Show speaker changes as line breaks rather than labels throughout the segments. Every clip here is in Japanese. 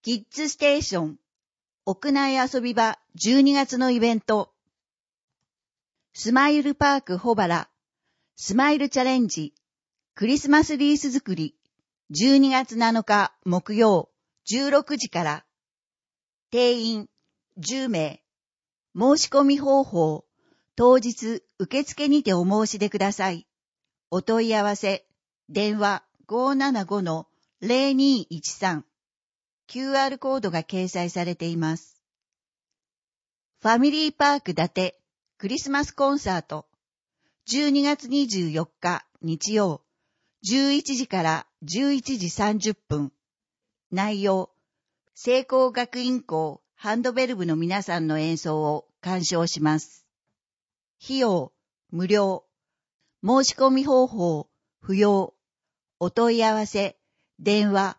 キッズステーション屋内遊び場12月のイベント。スマイルパーク保原スマイルチャレンジクリスマスリース作り12月7日木曜16時から。定員10名。申し込み方法当日受付にてお申し出ください。お問い合わせ電話 575-0213。QR コードが掲載されています。ファミリーパーク伊達クリスマスコンサート12月24日日曜11時から11時30分。内容聖光学院校ハンドベル部の皆さんの演奏を鑑賞します。費用無料。申し込み方法不要。お問い合わせ電話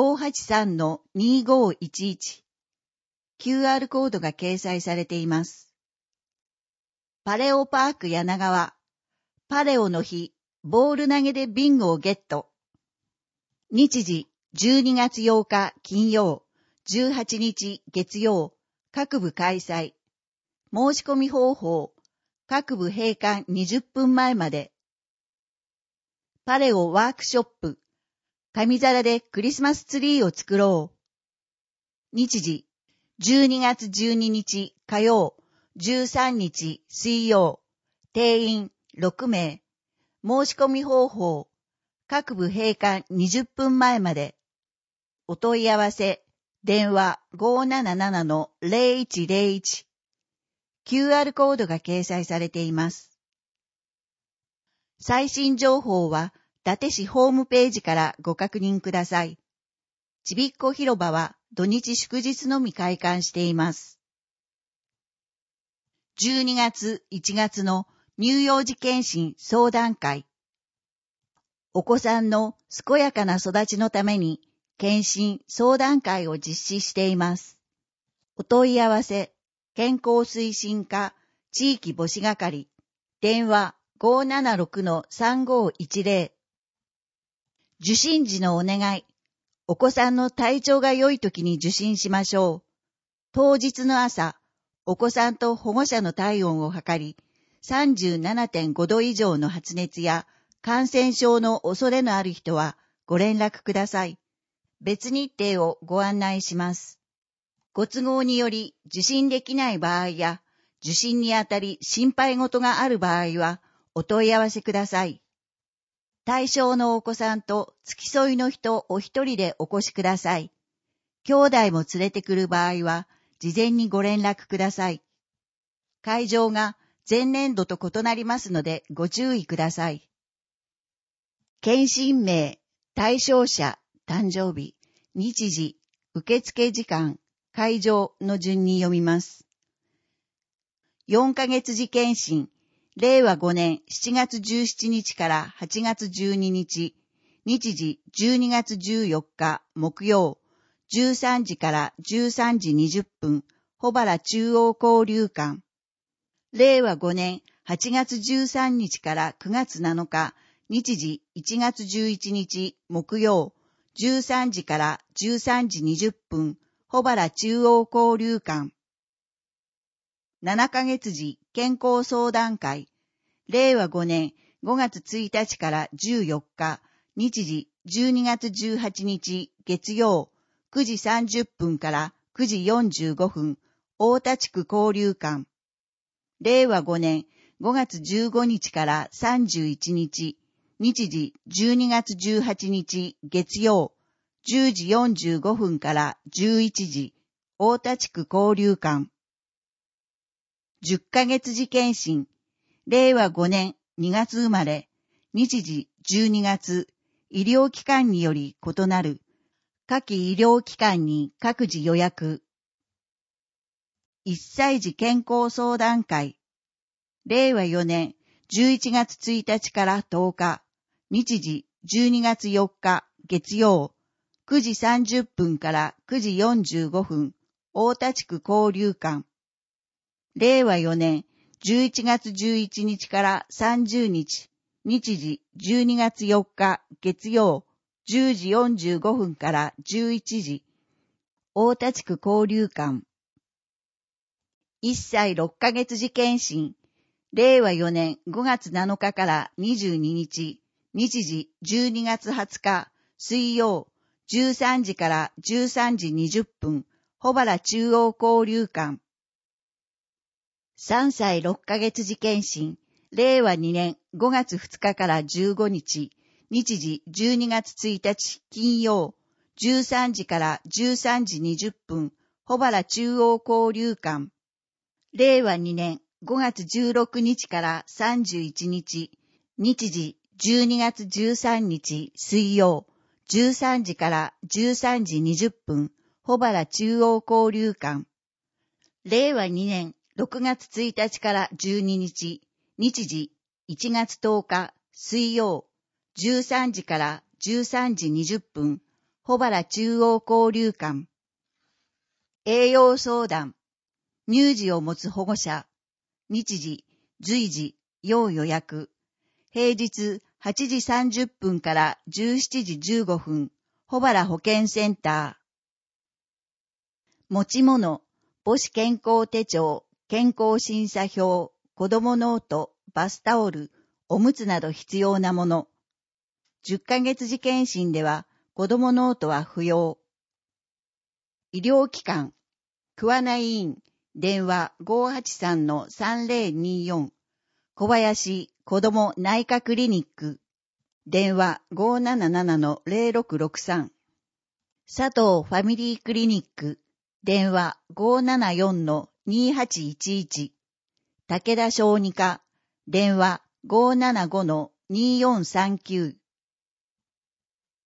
583-2511。QR コードが掲載されています。パレオパーク柳川。パレオの日、ボール投げでビンゴをゲット。日時、12月8日金曜、18日月曜、各部開催。申し込み方法、各部閉館20分前まで。パレオワークショップ。紙皿でクリスマスツリーを作ろう。日時、12月12日火曜、13日水曜。定員6名。申し込み方法、各部閉館20分前まで。お問い合わせ、電話 577-0101。QR コードが掲載されています。最新情報は、伊達市ホームページからご確認ください。ちびっこ広場は土日祝日のみ開館しています。12月1月の乳幼児健診相談会。お子さんの健やかな育ちのために健診相談会を実施しています。お問い合わせ、健康推進課地域母子係、電話 576-3510。受診時のお願い。お子さんの体調が良い時に受診しましょう。当日の朝、お子さんと保護者の体温を測り、37.5 度以上の発熱や感染症の恐れのある人はご連絡ください。別日程をご案内します。ご都合により受診できない場合や、受診にあたり心配事がある場合はお問い合わせください。対象のお子さんと付き添いの人お一人でお越しください。兄弟も連れてくる場合は、事前にご連絡ください。会場が前年度と異なりますのでご注意ください。検診名、対象者、誕生日、日時、受付時間、会場の順に読みます。4ヶ月次検診、令和5年7月17日から8月12日、日時12月14日木曜、13時から13時20分、保原中央交流館。令和5年8月13日から9月7日、日時1月11日木曜、13時から13時20分、保原中央交流館。7ヶ月時健康相談会。令和5年5月1日から14日、日時12月18日月曜、9時30分から9時45分、大田地区交流館。令和5年5月15日から31日、日時12月18日月曜、10時45分から11時、大田地区交流館。10ヶ月次検診。令和5年2月生まれ、日時12月、医療機関により異なる。下記医療機関に各自予約。1歳児健康相談会。令和4年11月1日から10日、日時12月4日月曜、9時30分から9時45分、大田地区交流館。令和4年11月11日から30日、日時12月4日月曜、10時45分から11時、 大田地区交流館。1歳6ヶ月時検診。令和4年5月7日から22日、日時12月20日、水曜、13時から13時20分、保原中央交流館。3歳6ヶ月時検診。令和2年5月2日から15日、日時12月1日金曜、13時から13時20分、保原中央交流館。令和2年5月16日から31日、日時12月13日水曜、13時から13時20分、保原中央交流館。令和2年6月1日から12日、日時1月10日水曜、13時から13時20分、保原中央交流館。栄養相談。乳児を持つ保護者。日時、随時、要予約。平日8時30分から17時15分、保原保健センター。持ち物、母子健康手帳、健康審査表、子供ノート、バスタオル、おむつなど必要なもの。10ヶ月時検診では子供ノートは不要。医療機関、桑名医院、電話 583-3024、小林子ども内科クリニック、電話 577-0663、佐藤ファミリークリニック、電話 574-2811、武田小児科、電話 575-2439、